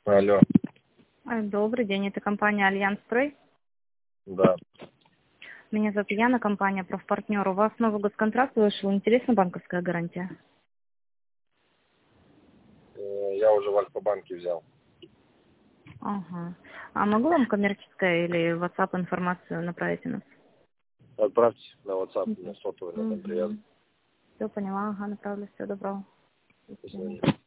Алло. Добрый день, это компания Альянс Строй. Да. Меня зовут Яна, компания «Профпартнер». У вас новый госконтракт вышел, интересна банковская гарантия? Я уже в Альфа-банке взял. Ага. А могу вам коммерческое или WhatsApp информацию направить у нас? Отправьте на WhatsApp, на сотовый, на там привязан. Все поняла, ага, направлю, всего доброго. До свидания.